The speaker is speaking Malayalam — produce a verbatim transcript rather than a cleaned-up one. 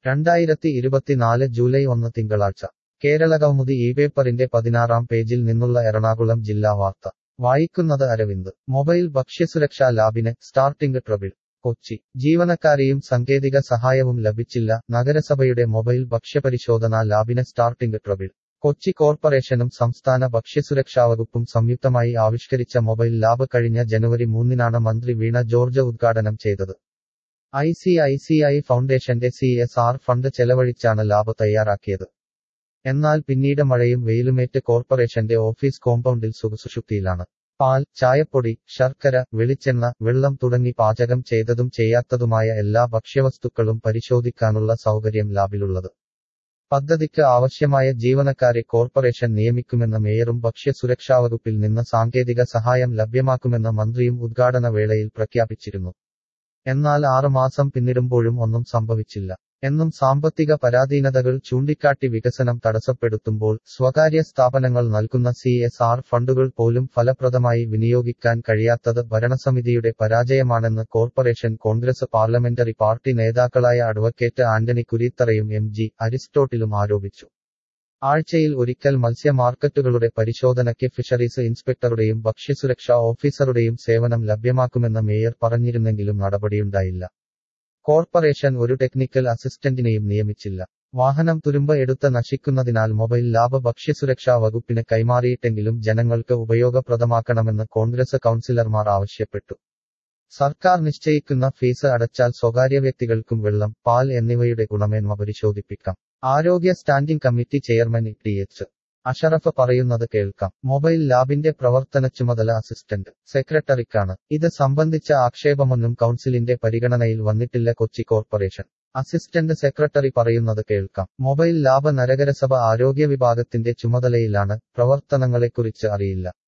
രണ്ടായിരത്തി ഇരുപത്തിനാല് ജൂലൈ ഒന്ന് തിങ്കളാഴ്ച കേരളകൗമുദി ഈ പേപ്പറിന്റെ പതിനാറാം പേജിൽ നിന്നുള്ള എറണാകുളം ജില്ലാ വാർത്ത വായിക്കുന്നത് അരവിന്ദ് മൊബൈൽ ഭക്ഷ്യസുരക്ഷാ ലാബിന് സ്റ്റാർട്ടിംഗ് ട്രബിൾ കൊച്ചി ജീവനക്കാരെയും സാങ്കേതിക സഹായവും ലഭിച്ചില്ല നഗരസഭയുടെ മൊബൈൽ ഭക്ഷ്യപരിശോധനാ ലാബിന് സ്റ്റാർട്ടിംഗ് ട്രബിൾ കൊച്ചി കോർപ്പറേഷനും സംസ്ഥാന ഭക്ഷ്യസുരക്ഷാവകുപ്പും സംയുക്തമായി ആവിഷ്കരിച്ച മൊബൈൽ ലാബ് കഴിഞ്ഞ ജനുവരി മൂന്നിനാണ് മന്ത്രി വീണ ജോർജ് ഉദ്ഘാടനം ചെയ്തത് I C I C I ഫൗണ്ടേഷന്റെ സി എസ് ആർ ഫണ്ട് ചെലവഴിച്ചാണ് ലാബ് തയ്യാറാക്കിയത് എന്നാൽ പിന്നീട് മഴയും വെയിലുമേറ്റ് കോർപ്പറേഷന്റെ ഓഫീസ് കോമ്പൗണ്ടിൽ സുഖസുഷുപ്തിയിലാണ് പാൽ ചായപ്പൊടി ശർക്കര വെളിച്ചെണ്ണ വെള്ളം തുടങ്ങി പാചകം ചെയ്തതും ചെയ്യാത്തതുമായ എല്ലാ ഭക്ഷ്യവസ്തുക്കളും പരിശോധിക്കാനുള്ള സൗകര്യം ലാബിലുള്ളത് പദ്ധതിക്ക് ആവശ്യമായ ജീവനക്കാരെ കോർപ്പറേഷൻ നിയമിക്കുമെന്ന് മേയറും ഭക്ഷ്യസുരക്ഷാവകുപ്പിൽ നിന്ന് സാങ്കേതിക സഹായം ലഭ്യമാക്കുമെന്ന് മന്ത്രിയും ഉദ്ഘാടന വേളയിൽ പ്രഖ്യാപിച്ചിരുന്നു എന്നാൽ ആറുമാസം പിന്നിടുമ്പോഴും ഒന്നും സംഭവിച്ചില്ല എന്നും സാമ്പത്തിക പരാധീനതകൾ ചൂണ്ടിക്കാട്ടി വികസനം തടസ്സപ്പെടുത്തുമ്പോൾ സ്വകാര്യ സ്ഥാപനങ്ങൾ നൽകുന്ന സി എസ് ആർ ഫണ്ടുകൾ പോലും ഫലപ്രദമായി വിനിയോഗിക്കാൻ കഴിയാത്തത് ഭരണസമിതിയുടെ പരാജയമാണെന്ന് കോർപ്പറേഷൻ കോൺഗ്രസ് പാർലമെന്ററി പാർട്ടി നേതാക്കളായ അഡ്വക്കേറ്റ് ആന്റണി കുരീത്തറയും എം ജി അരിസ്റ്റോട്ടിലും ആരോപിച്ചു ആഴ്ചയിൽ ഒരിക്കൽ മത്സ്യ മാർക്കറ്റുകളുടെ പരിശോധനയ്ക്ക് ഫിഷറീസ് ഇൻസ്പെക്ടറുടെയും ഭക്ഷ്യസുരക്ഷാ ഓഫീസറുടെയും സേവനം ലഭ്യമാക്കുമെന്ന് മേയർ പറഞ്ഞിരുന്നെങ്കിലും നടപടിയുണ്ടായില്ല കോർപ്പറേഷൻ ഒരു ടെക്നിക്കൽ അസിസ്റ്റന്റിനെയും നിയമിച്ചില്ല വാഹനം തുരുമ്പ് എടുത്ത് നശിക്കുന്നതിനാൽ മൊബൈൽ ലാബ് ഭക്ഷ്യസുരക്ഷാ വകുപ്പിന് കൈമാറിയിട്ടെങ്കിലും ജനങ്ങൾക്ക് ഉപയോഗപ്രദമാക്കണമെന്ന് കോൺഗ്രസ് കൗൺസിലർമാർ ആവശ്യപ്പെട്ടു സർക്കാർ നിശ്ചയിക്കുന്ന ഫീസ് അടച്ചാൽ സ്വകാര്യ വ്യക്തികൾക്കും വെള്ളം പാൽ എന്നിവയുടെ ഗുണമേന്മ പരിശോധിപ്പിക്കാം ആരോഗ്യ standing committee chairman T H Ashraf പറയുന്നത് കേൾക്കാം മൊബൈൽ ലാബിന്റെ പ്രവർത്തന ചുമതല അസിസ്റ്റന്റ് സെക്രട്ടറിക്കാണ് ഇത് സംബന്ധിച്ച ആക്ഷേപമൊന്നും കൗൺസിലിന്റെ പരിഗണനയിൽ വന്നിട്ടില്ല കൊച്ചി കോർപ്പറേഷൻ അസിസ്റ്റന്റ് സെക്രട്ടറി പറയുന്നത് കേൾക്കാം മൊബൈൽ ലാബ് നഗരസഭ ആരോഗ്യ വിഭാഗത്തിന്റെ ചുമതലയിലാണ് പ്രവർത്തനങ്ങളെക്കുറിച്ച് അറിയില്ല